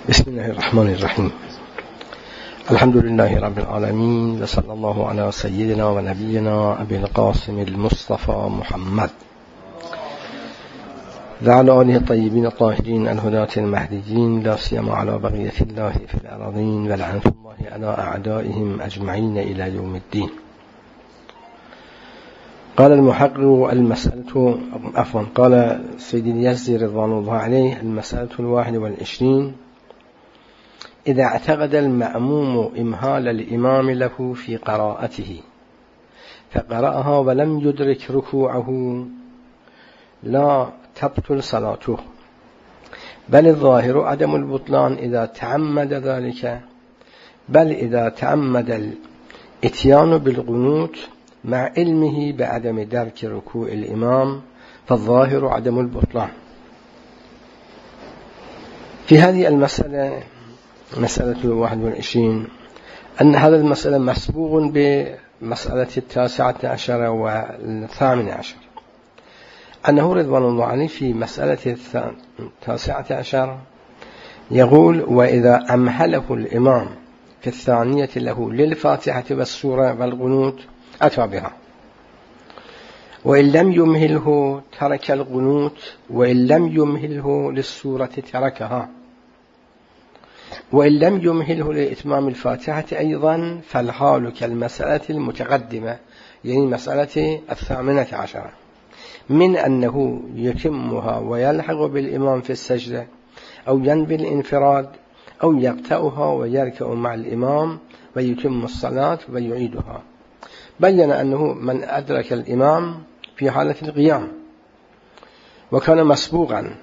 بسم الله الرحمن الرحيم. الحمد لله رب العالمين، وصلى الله على سيدنا ونبينا أبي القاسم المصطفى محمد وعلى آله الطيبين الطاهرين الهداة المهديين، لا سيما على بقية الله في الأراضين، ولعنة الله على أعدائهم أجمعين إلى يوم الدين. قال المحقق المسألة قال سيدي اليزدي رضوان الله عليه: المسألة 21: إذا اعتقد المأموم إمهال الإمام له في قراءته فقرأها ولم يدرك ركوعه لا تبطل صلاته، بل الظاهر عدم البطلان إذا تعمد ذلك، بل إذا تعمد الإتيان بالقنوت مع علمه بعدم درك ركوع الإمام فالظاهر عدم البطلان. في هذه المسألة مسألة 21 أن هذا المسألة مسبوق بمسألة 19 و18، أنه رضوان الله عليه في مسألة 19 يقول: وإذا أمهله الإمام في الثانية له للفاتحة والسورة والقنوت أتى بها، وإن لم يمهله ترك القنوت، وإن لم يمهله للسورة تركها، وإن لم يمهله لإتمام الفاتحة أيضا فالحال كالمسألة المتقدمة، يعني مسألة 18، من أنه يتمها ويلحق بالإمام في السجدة، أو ينوي الانفراد، أو يقطعها ويركع مع الإمام ويتم الصلاة ويعيدها. بين أنه من أدرك الإمام في حالة القيام وكان مسبوقا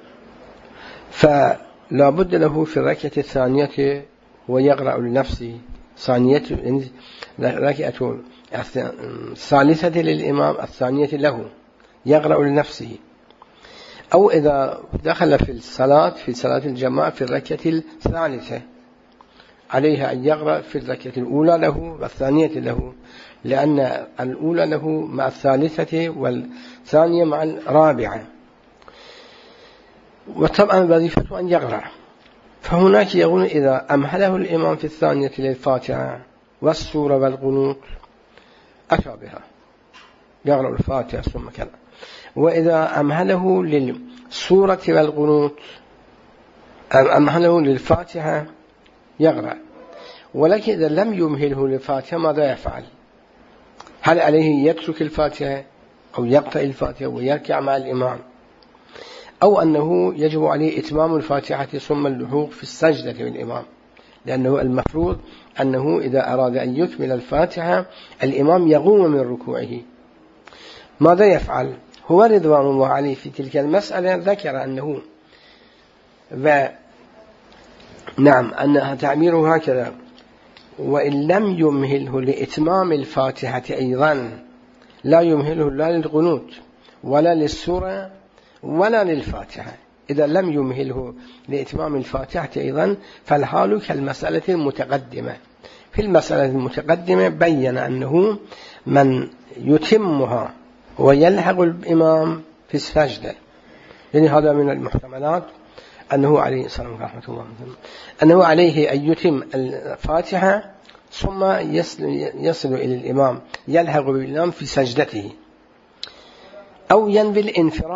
فلا بد له في الركعة الثانية ويقرأ لنفسه ثانية، ركعة الثالثة للإمام الثانية له يقرأ لنفسه، أو إذا دخل في صلاة الجماعة في الركعة الثالثة عليها أن يقرأ في الركعة الأولى له والثانية له، لأن الأولى له مع الثالثة والثانية مع الرابعة، وطبعا وظيفته أن يقرأ. فهناك يقول: إذا أمهله الإمام في الثانية للفاتحة والسورة والقنوت أتى بها، يقرأ الفاتحة ثم كذا. وإذا أمهله للسورة والقنوت، أمهله للفاتحة يقرأ. ولكن إذا لم يمهله للفاتحة ماذا يفعل؟ هل عليه يترك الفاتحة أو يقطع الفاتحة ويركع مع الإمام، أو أنه يجب عليه إتمام الفاتحة ثم اللحوق في السجدة بالإمام؟ لأنه المفروض أنه إذا أراد أن يكمل الفاتحة الإمام يقوم من ركوعه. ماذا يفعل؟ هو رضوان الله عليه في تلك المسألة ذكر أنه أنها تعبيره هكذا: وإن لم يمهله لإتمام الفاتحة أيضا، لا يمهله لا للقنوت ولا للسورة ولا للفاتحة. إذا لم يمهله لإتمام الفاتحة أيضا فالحال كالمسألة المتقدمة. في المسألة المتقدمة بين أنه من يتمها ويلحق الإمام في السجدة، يعني هذا من المحتملات أنه عليه السلام ورحمة الله أنه عليه أن يتم الفاتحة ثم يصل إلى الإمام يلحق بالإمام في سجدته، أو ينوي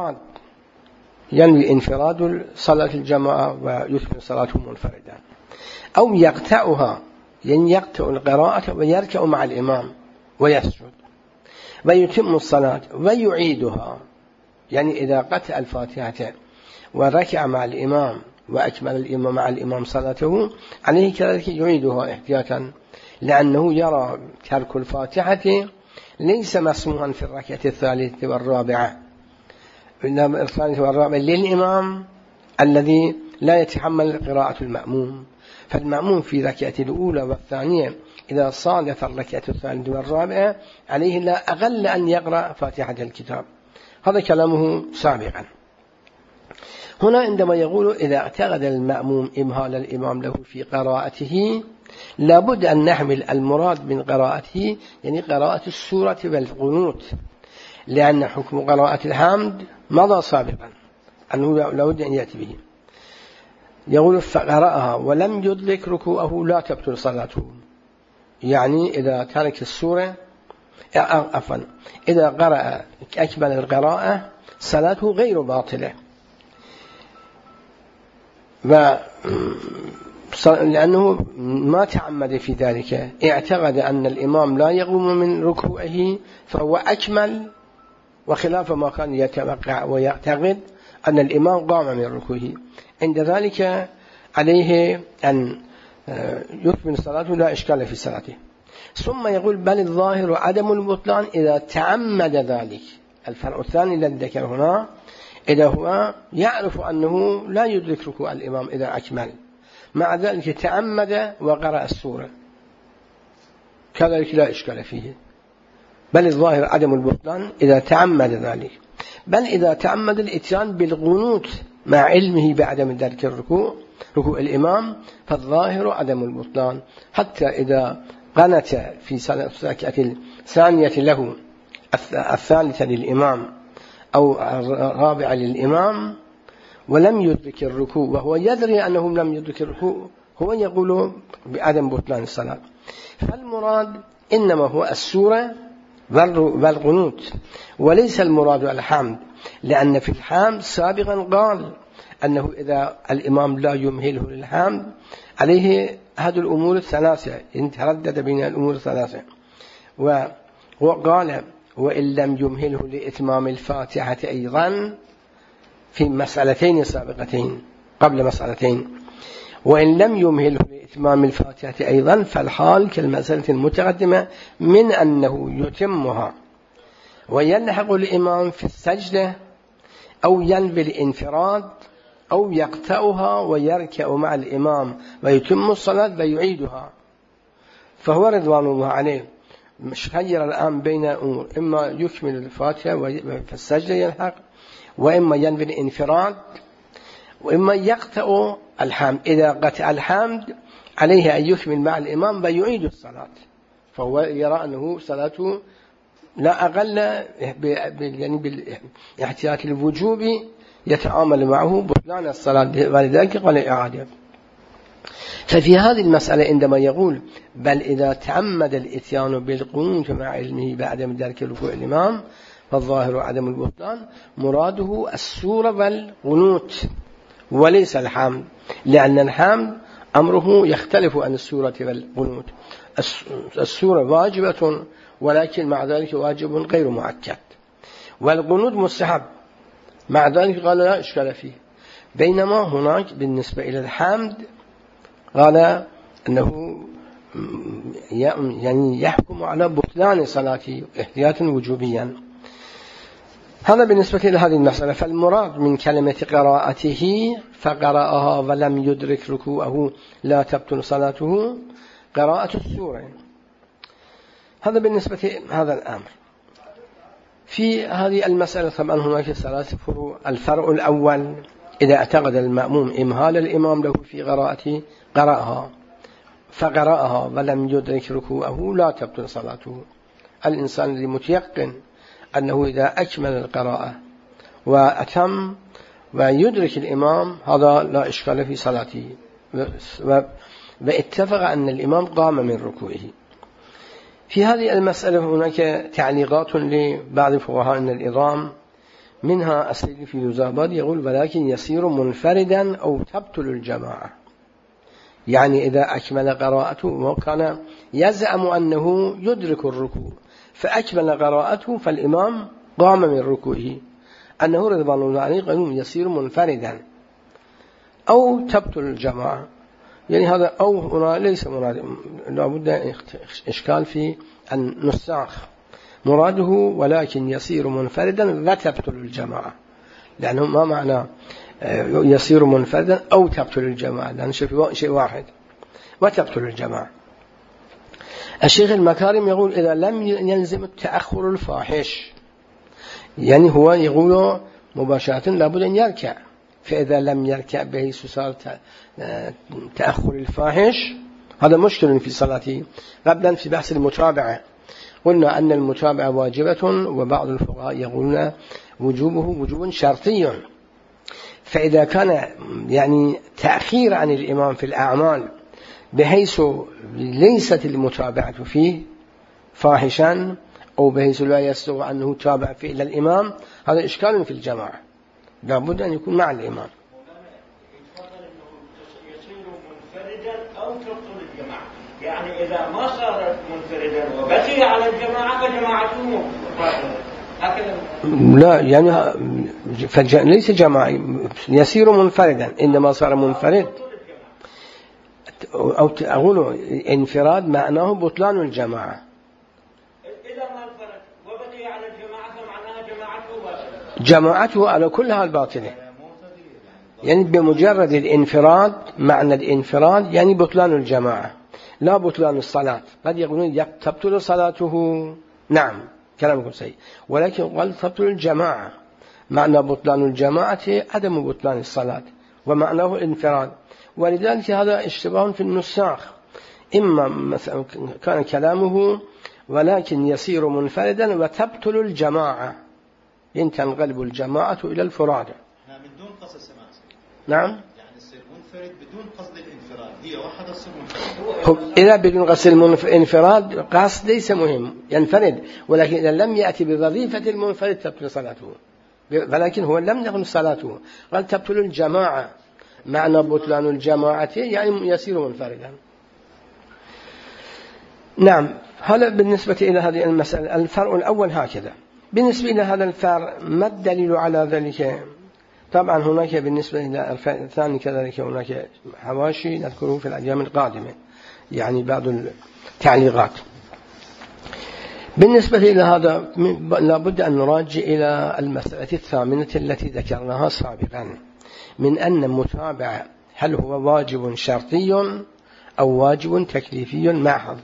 انفراد صلاة الجماعة ويتم صلاته منفردا، أو يقطعها، يعني يقطع القراءة ويركع مع الإمام ويسجد ويتم الصلاة ويعيدها، يعني إذا قطع الفاتحة وركع مع الإمام وأكمل الإمام مع الإمام صلاته عليه كذلك يعيدها احتياطا، لأنه يرى ترك الفاتحة ليس مسموحا في الركعة الثالثة والرابعة، إنما الثالثة والرابعة للإمام الذي لا يتحمل قراءة المأموم. فالمأموم في الركعة الأولى والثانية إذا صادف الركعة الثالثة والرابعة عليه لا أقل أن يقرأ فاتحة الكتاب. هذا كلامه سابقا. هنا عندما يقول: إذا اعتقد المأموم إمهال الإمام له في قراءته، لابد أن نحمل المراد من قراءته يعني قراءة السورة والقنوت، لأن حكم قراءة الحمد مضى سابقا أنه لابد أن يأتي به. يقول فقرأها ولم يدرك ركوعه لا تبطل صلاته. يعني إذا ترك السورة عفوا إذا قرأ أكمل القراءة صلاته غير باطلة، لأنه ما تعمد في ذلك، اعتقد أن الإمام لا يقوم من ركوعه فهو أكمل، وخلاف ما كان يتوقع ويعتقد أن الإمام قام من ركوعه. عند ذلك عليه أن يكمل صلاته لا إشكال في صلاته. ثم يقول بل الظاهر عدم البطلان إذا تعمد ذلك. الفرع الثاني الذي ذكر هنا إذا هو يعرف أنه لا يدرك ركوع الإمام إذا أكمل، مع ذلك تعمد وقرأ السورة، كذلك لا إشكال فيه. بل الظاهر عدم البطلان إذا تعمد ذلك. بل إذا تعمد الإتيان بالقنوت مع علمه بعدم ذلك ركوع الإمام فالظاهر عدم البطلان، حتى إذا قنت في الركعة الثانية له الثالثة للإمام أو الرابعة للإمام ولم يدرك الركوع وهو يدري أنه لم يدرك الركوع، هو يقول بعدم بطلان الصلاة. فالمراد إنما هو السورة والقنوت، وليس المراد الحمد، لأن في الحمد سابقا قال أنه إذا الإمام لا يمهله للحمد عليه هذه الأمور الثلاثة، إن تردد بين الأمور الثلاثة. وقال وإن لم يمهله لإتمام الفاتحة أيضا في مسألتين سابقتين قبل مسألتين، وإن لم يمهله لإتمام الفاتحة أيضا فالحال كالمسألة المتقدمة من أنه يتمها ويلحق الإمام في السجدة أو ينوي الانفراد أو يقطعها ويركع مع الإمام ويتم الصلاة ويعيدها. فهو رضوان الله عليه مش خير الآن بين أمور، إما يكمل الفاتحة وفي السجدة يلحق، وإما ينوي الانفراد، وإما يقطع الحمد. إذا قطع الحمد عليه أن يكمل مع الإمام ويعيد الصلاة، فهو يرى أنه صلاته لا أقل يعني بالاحتياط الوجوب يتعامل معه بطلان الصلاة، ولذلك قال إعادة. ففي هذه المسألة عندما يقول بل إذا تعمد الإتيان بالقنوت مع علمه بعدم ذلك ركوع الإمام فالظاهر عدم البطلان، مراده السورة والقنوت وليس الحمد، لأن الحمد أمره يختلف عن السورة والقنوت. السورة واجبة ولكن مع ذلك واجب غير مؤكد، والقنوت مستحب، مع ذلك قال لا إشكال فيه. بينما هناك بالنسبة إلى الحمد قال أنه يعني يحكم على بطلان صلاته احتياطا وجوبيا. هذا بالنسبة إلى هذه المسألة. فالمراد من كلمة قراءته فقرأها ولم يدرك ركوعه لا تبطل صلاته قراءة السورة. هذا بالنسبة هذا الأمر. في هذه المسألة طبعا هناك ثلاث فروع. الفرع الأول إذا اعتقد المأموم إمهال الإمام له في قراءته قرأها فقرأها ولم يدرك ركوعه لا تبطل صلاته. الإنسان الذي متيقن أنه إذا أكمل القراءة وأتم ويدرك الإمام هذا لا إشكال في صلاته، واتفق أن الإمام قام من ركوعه. في هذه المسألة هناك تعليقات لبعض فقهاء النظام، منها السيد في يوزاباد يقول ولكن يصير منفردا أو تبطل الجماعة. يعني إذا أكمل قراءته وكان يزعم أنه يدرك الركوع فأكمل قراءته فالإمام قام من ركوعه، أنه رضوان الله عليه قالوا يصير منفردا أو تبطل الجماعة. يعني هذا أو هنا ليس مراد، لابد إشكال في النساخ. مراده ولكن يصير منفردا وتبطل الجماعة، لأنه ما معنى يصير منفردا أو تبطل الجماعة، لأن شيء واحد وتبطل الجماعة. الشيخ المكارم يقول إذا لم يلزم التأخر الفاحش، يعني هو يقول مباشرة لابد أن يركع، فإذا لم يركع به صار تأخر الفاحش هذا مشكل في صلاته. قبلا في بحث المتابعة قلنا أن المتابعة واجبة، وبعض الفقهاء يقولون وجوبه وجوب شرطي، فإذا كان يعني تأخير عن الإمام في الأعمال بحيث ليست المتابعة فيه فاحشا أو بحيث لا يستطيع أنه تابع فيه إلى الإمام، هذا إشكال في الجماعة، لابد أن يكون مع الإمام. يعني إذا ما صار منفردا وبقي على الجماعة فجماعته لا، يعني ليس جماعي، يسير منفردا، إنما صار منفرد. أو أقول انفراد معناه بطلان الجماعة. إذا ما انفرد وبقي على الجماعة فمعناها جماعته على كلها الباطلة، يعني بمجرد الانفراد، معنى الانفراد يعني بطلان الجماعة لا بطلان الصلاة. قد يقولون تبطل صلاته، نعم كلامكم صحيح، ولكن قال تبطل الجماعة، معنى بطلان الجماعة عدم بطلان الصلاة ومعناه الانفراد. ولذلك هذا اشتباه في النساخ، إما مثلا كان كلامه ولكن يصير منفردا وتبطل الجماعة، إن تنقلب الجماعة إلى الفراد. بدون قصد السماع. نعم، يعني يصير منفرد بدون قصد الانفراد، هي واحدة تصير منفرد. إذا بدون قصد الانفراد قصد ليس مهم، ينفرد، ولكن إذا لم يأتي بوظيفة المنفرد تبطل صلاته، ولكن هو لم يكن صلاته، قال تبطل الجماعة، معنى بطلان الجماعة يعني يصير منفردا. نعم، هذا بالنسبة إلى هذه المسألة. الفرع الأول هكذا. بالنسبة إلى هذا الفرع ما الدليل على ذلك؟ طبعا هناك بالنسبة إلى الفرع الثاني كذلك هناك حواشي نذكره في الأيام القادمة، يعني بعض التعليقات. بالنسبة إلى هذا لابد أن نراجع إلى المسألة الثامنة التي ذكرناها سابقا، من أن المتابعة هل هو واجب شرطي أو واجب تكليفي محض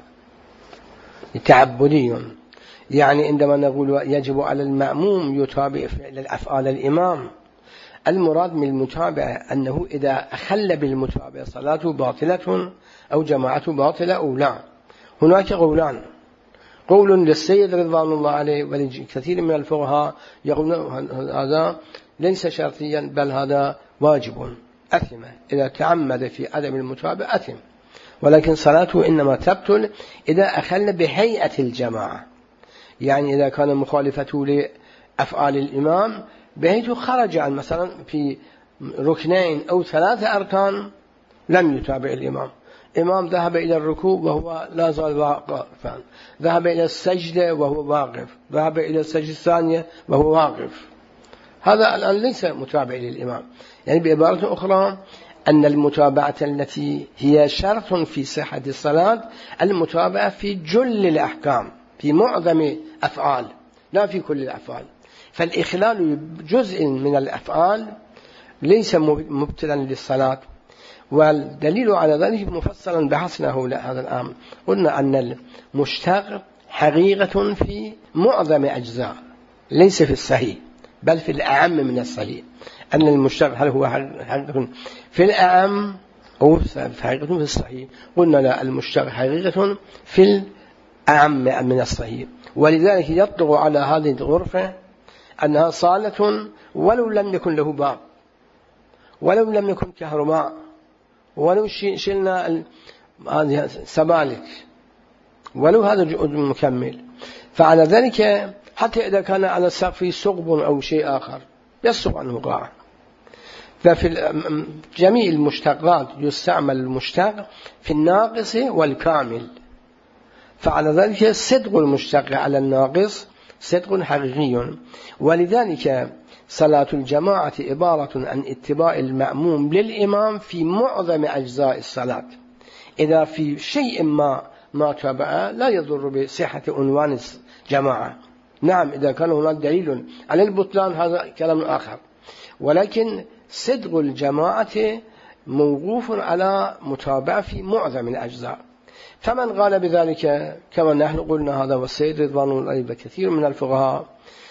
تعبدي. يعني عندما نقول يجب على المأموم يتابع فعل الأفعال الإمام، المراد من المتابعة أنه إذا أخل بالمتابعة صلاته باطلة أو جماعته باطلة أو لا. هناك قولان، قول للسيد رضوان الله عليه ولكثير من الفقهاء يقولون هذا ليس شرطيا بل هذا واجب، أثم إذا تعمد في عدم المتابعة أثم، ولكن صلاته إنما تبطل إذا أخل بهيئة الجماعة، يعني إذا كان مخالفته لأفعال الإمام بحيث خرج عن مثلا في ركنين أو 3 أركان لم يتابع الإمام، إمام ذهب إلى الركوع وهو لا زال واقفا، ذهب إلى السجدة وهو واقف، ذهب إلى السجدة الثانية وهو واقف، هذا الآن ليس متابع للإمام. يعني بعبارة أخرى أن المتابعة التي هي شرط في صحة الصلاة المتابعة في جل الأحكام، في معظم أفعال لا في كل الأفعال، فالإخلال جزء من الأفعال ليس مبتلا للصلاة. والدليل على ذلك مفصلا بحثناه هذا الآن، قلنا أن المشتق حقيقة في معظم أجزاء ليس في الصحيح بل في الأعم من الصحيح، أن المشتق هل هو حقيقة في الأعم أو حقيقة في الصحيح؟ قلنا لا، المشتق حقيقة في الأعم من الصحيح، ولذلك يطلق على هذه الغرفة أنها صالة ولو لم يكن له باب، ولو لم يكن كهرباء، ولو شلنا هذه سبالك، ولو هذا جزء مكمل. فعلى ذلك حتى إذا كان على السقف ثقب أو شيء آخر يصدق عنه قاع. ففي جميع المشتقات يستعمل المشتق في الناقص والكامل، فعلى ذلك صدق المشتق على الناقص صدق حقيقي. ولذلك صلاة الجماعة عبارة عن اتباع المأموم للإمام في معظم أجزاء الصلاة، إذا في شيء ما تابع لا يضر بصحة عنوان الجماعة. نعم، إذا كان هناك دليل على البطلان هذا كلام آخر، ولكن صدق الجماعة موقوف على متابعة في معظم الأجزاء. فمن قال بذلك كما نحن قلنا هذا والسيد رضوان الله عليه كثير من الفقهاء،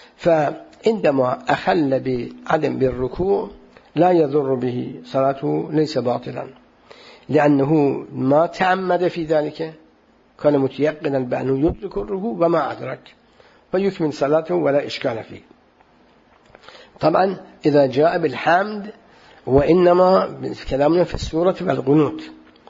فعندما أخل بعدم بالركوع لا يضر به صلاته، ليس باطلا، لأنه ما تعمد في ذلك، كان متيقنا بأنه يدرك الركوع وما أدرك، فيكمل صلاته ولا إشكال فيه. طبعا إذا جاء بالحمد وإنما كلامنا في السورة والقنوت.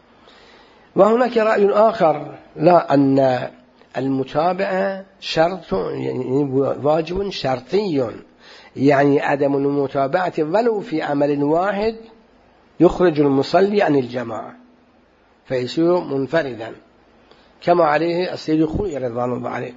وهناك رأي آخر لا، أن المتابعة شرط، يعني واجب شرطي، يعني عدم المتابعة ولو في عمل واحد يخرج المصلي عن الجماعة فيصير منفردا، كما عليه السيد الخوئي رضوان الله عليه.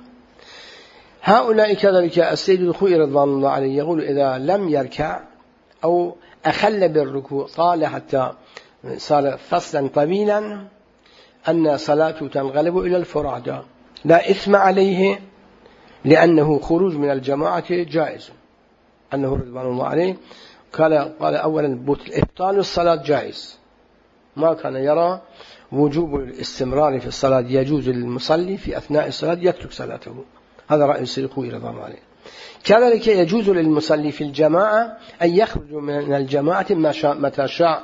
هؤلاء كذلك السيد الخوئي رضوان الله عليه يقول إذا لم يركع أو أخل بالركوع طال حتى صار فصلا طويلا أن صلاته تنقلب إلى الفرادى، لا إثم عليه، لأنه خروج من الجماعة جائز. أنه رضوان الله عليه قال أولا إبطال الصلاة جائز، ما كان يرى وجوب الاستمرار في الصلاة يجوز للمصلي في أثناء الصلاة يترك صلاته. هذا رأي السيد الخوئي رضوان الله عليه. كذلك يجوز للمصلي في الجماعة أن يخرج من الجماعة متى شاء،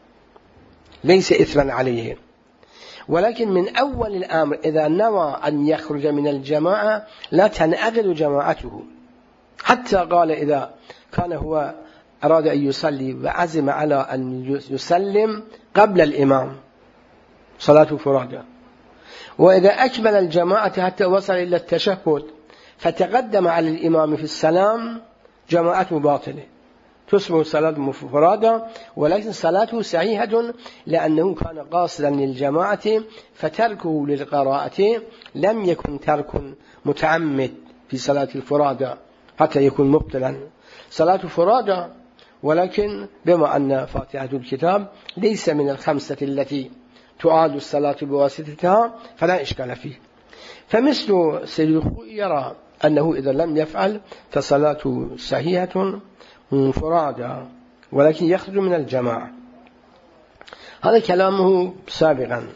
ليس إثما عليه، ولكن من أول الأمر إذا نوى أن يخرج من الجماعة لا تنعقد جماعته. حتى قال إذا كان هو أراد أن يصلي وعزم على أن يسلم قبل الإمام صلاة فرادى، وإذا أكمل الجماعة حتى وصل إلى التشهد فتقدم على الإمام في السلام جماعته باطلة، تصبح صلاة فرادى، ولكن صلاته صحيحة لأنه كان قاصدا للجماعة، فتركه للقراءة لم يكن ترك متعمد في صلاة الفرادى حتى يكون مبطلا. صلاة فرادى، ولكن بما أن فاتحة الكتاب ليس من الخمسة التي تعاد الصلاة بواسطتها فلا إشكال فيه. فمثل سيد الخوئي يرى أنه إذا لم يفعل فصلاته صحيحة منفرادة، ولكن يخرج من الجماعة. هذا كلامه سابقا.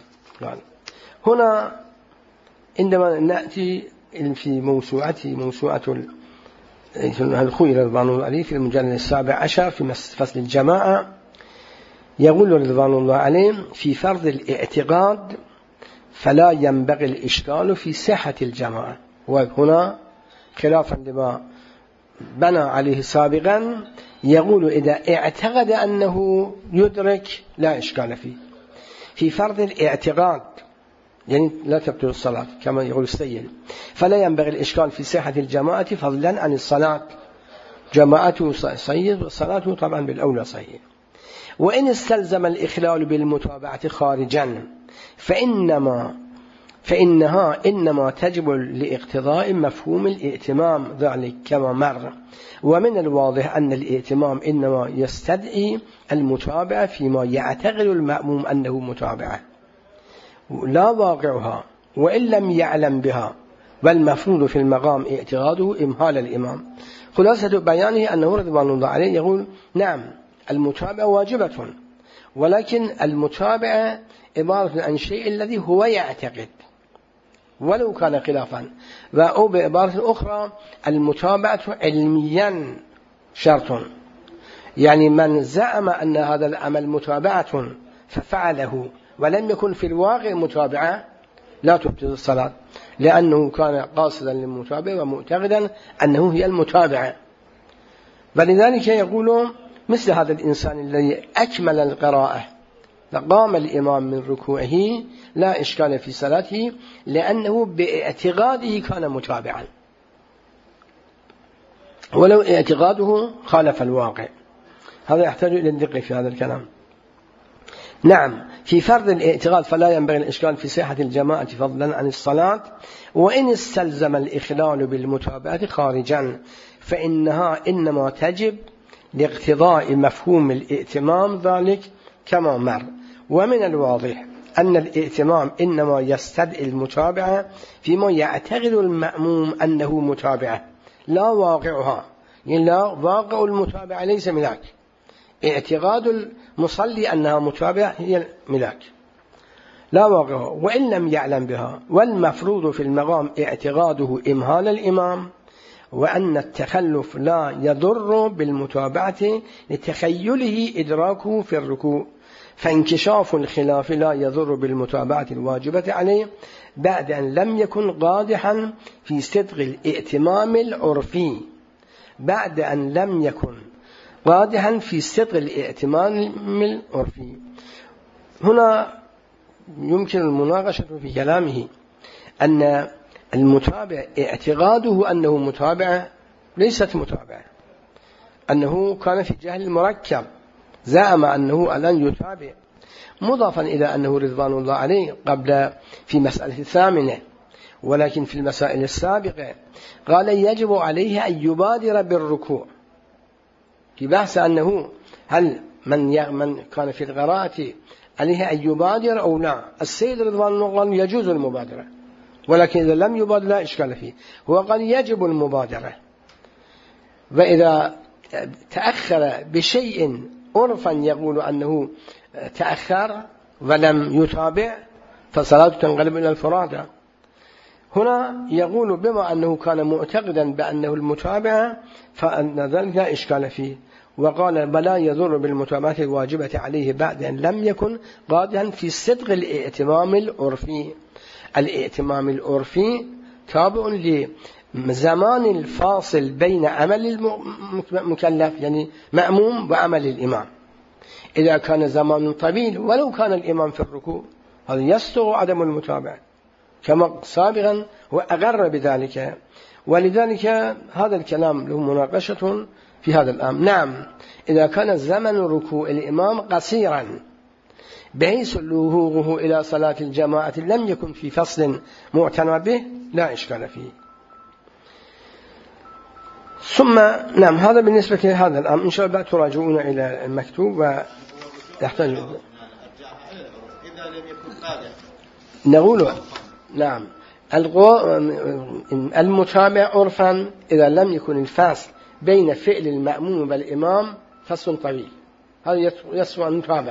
هنا عندما نأتي في موسوعة الخوئي رضوان الله عليه في المجلد 17 في فصل الجماعة يقول رضوان الله عليه في فرض الاعتقاد فلا ينبغي الإشكال في صحة الجماعة. وهنا خلافا لما بنى عليه سابقا يقول إذا اعتقد أنه يدرك لا إشكال فيه. في فرض الاعتقاد يعني لا تبطل الصلاة كما يقول السيد، فلا ينبغي الإشكال في صحة الجماعة فضلا عن الصلاة، جماعته صحيح وصلاته طبعا بالأولى صحيح. وإن استلزم الإخلال بالمتابعة خارجا فإنها إنما تجب لاقتضاء مفهوم الائتمام ذلك كما مر. ومن الواضح أن الائتمام إنما يستدعي المتابعة فيما يعتقد المأموم أنه متابعة لا واقعها وإن لم يعلم بها، والمفروض في المقام اعتقاده إمهال الإمام. خلاصة بيانه أنه رضوان الله عليه يقول نعم المتابعة واجبة، ولكن المتابعة عبارة عن شيء الذي هو يعتقد ولو كان خلافا. أو بعبارة أخرى المتابعة علميا شرط، يعني من زعم أن هذا العمل متابعة ففعله ولم يكن في الواقع متابعة لا تبطل الصلاة، لأنه كان قاصدا للمتابعة ومعتقدا أنه هي المتابعة. فلذلك يقول مثل هذا الإنسان الذي أكمل القراءة فقام الإمام من ركوعه لا إشكال في صلاته لأنه باعتقاده كان متابعا ولو اعتقاده خالف الواقع. هذا يحتاج إلى الدقة في هذا الكلام. نعم في فرض الاعتقاد فلا ينبغي الإشكال في صحة الجماعة فضلا عن الصلاة. وإن استلزم الإخلال بالمتابعة خارجا فإنها إنما تجب لاقتضاء مفهوم الائتمام ذلك كما مر. ومن الواضح أن الائتمام إنما يستدعي المتابعة فيما يعتقد المأموم أنه متابعة لا واقعها، يعني لا واقع المتابعة ليس ملاك، اعتقاد المصلي أنها متابعة هي ملاك لا واقعها وإن لم يعلم بها. والمفروض في المقام اعتقاده إمهال الإمام، وأن التخلف لا يضر بالمتابعة لتخيله إدراكه في الركوع، فانكشاف الخلاف لا يضر بالمتابعة الواجبة عليه بعد أن لم يكن قادحا في صدق الائتمام العرفي، بعد أن لم يكن قادحا في صدق الائتمان العرفي. هنا يمكن المناقشة في كلامه أن المتابع اعتقاده أنه متابع ليست متابعة، أنه كان في جهل مركب، زعم أنه الآن يتابع، مضافا إلى أنه رضوان الله عليه قبل في مسألة الثامنة، ولكن في المسائل السابقة قال يجب عليه أن يبادر بالركوع، في بحث أنه هل من كان في القراءة عليه أن يبادر أو لا. السيد رضوان الله قال يجوز المبادرة، ولكن إذا لم يبادر لا إشكال فيه. هو قال يجب المبادرة، وإذا تأخر بشيء عرفا يقول أنه تأخر ولم يتابع فصلاته تنقلب إلى الفرادة. هنا يقول بما أنه كان معتقدا بأنه المتابع فأن ذلك لا إشكال فيه، وقال بلا يضر بالمتابعة الواجبة عليه بعد أن لم يكن قادحا في صدق الائتمام العرفي. الائتمام العرفي تابع لزمان الفاصل بين عمل المكلف يعني مأموم وعمل الإمام. إذا كان زمان طويل ولو كان الإمام في الركوع هذا يستغ عدم المتابعة كما سابقا وأقر بذلك. ولذلك هذا الكلام له مناقشة في هذا الأمر. نعم، إذا كان زمن ركوع الإمام قصيرا بحيث لوهوه إلى صلاة الجماعة لم يكن في فصل معتنى به لا إشكال فيه. ثم نعم، هذا بالنسبة لهذا الأمر. إن شاء الله تراجعون إلى المكتوب ويحتاج إذا لم يكن قادح نقول نعم المتابع عرفا إذا لم يكن الفاصل بين فعل المأموم والإمام فصل طويل، هذا يسوى المتابع.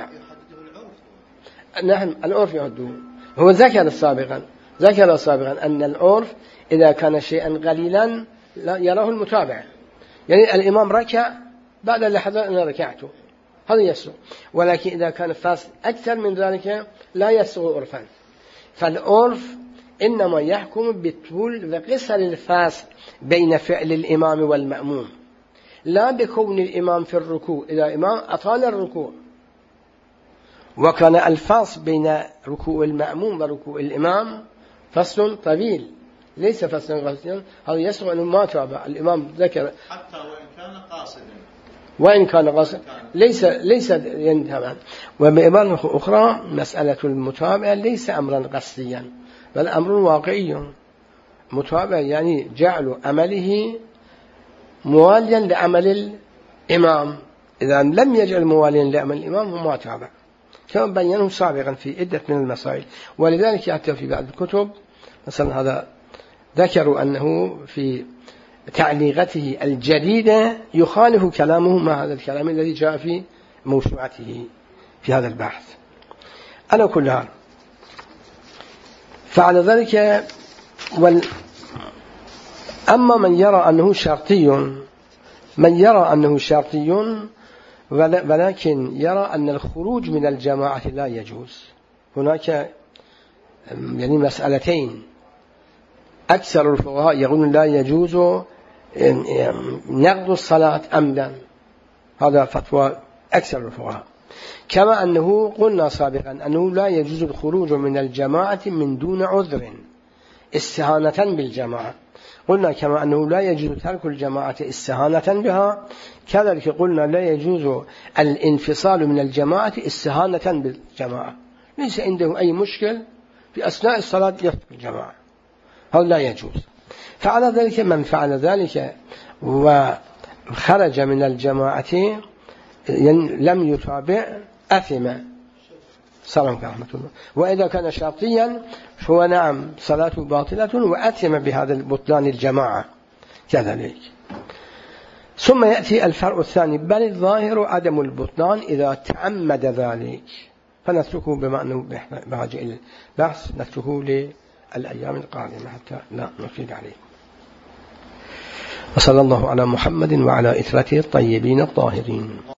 نعم، العرف يحدده. هو ذكر سابقا أن العرف إذا كان شيئا قليلا لا يراه المتابع، يعني الإمام ركع بعد اللحظة أنا ركعته هذا يسوى، ولكن إذا كان فاصل أكثر من ذلك لا يسوى عرفا. فالعرف إنما يحكم بالطول وقصر الفاصل بين فعل الإمام والمأموم، لا بكون الإمام في الركوع. إذا الإمام أطال الركوع وكان الفاصل بين ركوع المأموم وركوع الإمام فصل طويل ليس فصلا قصيرا، هذا يسوى أنه ما تابع. الإمام ذكر حتى وإن كان قاصدا ليس ينتبه. وبعبارة أخرى مسألة المتابعة ليس أمرا قصديا بل أمر واقعي. متابع يعني جعل عمله مواليا لعمل الإمام، إذا لم يجعل مواليا لعمل الإمام هو ما تابع، كما بينه سابقا في عدة من المسائل. ولذلك حتى في بعض الكتب مثلا هذا ذكروا أنه في تعليقته الجديدة يخالف كلامه مع هذا الكلام الذي جاء في موسوعته في هذا البحث. على كل حال فعلى ذلك أما من يرى أنه شرطي ولكن يرى أن الخروج من الجماعة لا يجوز. هناك يعني مسألتين، أكثر الفقهاء يقولون لا يجوز نقض الصلاة أمدا، هذا فتوى أكثر الفقهاء. كما أنه قلنا سابقا أنه لا يجوز الخروج من الجماعة من دون عذر استهانة بالجماعة. قلنا كما أنه لا يجوز ترك الجماعة استهانة بها، كذلك قلنا لا يجوز الانفصال من الجماعة استهانة بالجماعة، ليس عنده أي مشكل في أثناء الصلاة يترك الجماعة، هذا لا يجوز. فعلى ذلك من فعل ذلك وخرج من الجماعة لم يتابع أثم سلام ورحمة الله. وإذا كان شرطيا فهو نعم صلاته باطلة وأثم بهذا البطلان الجماعة كذلك. ثم يأتي الفرع الثاني، بل الظاهر عدم البطلان إذا تعمد ذلك، فنتركه بما أنه بحاجة إلى البحث نتركه للأيام القادمة حتى لا نطيل عليه. وصلى الله على محمد وعلى إثرته الطيبين الطاهرين.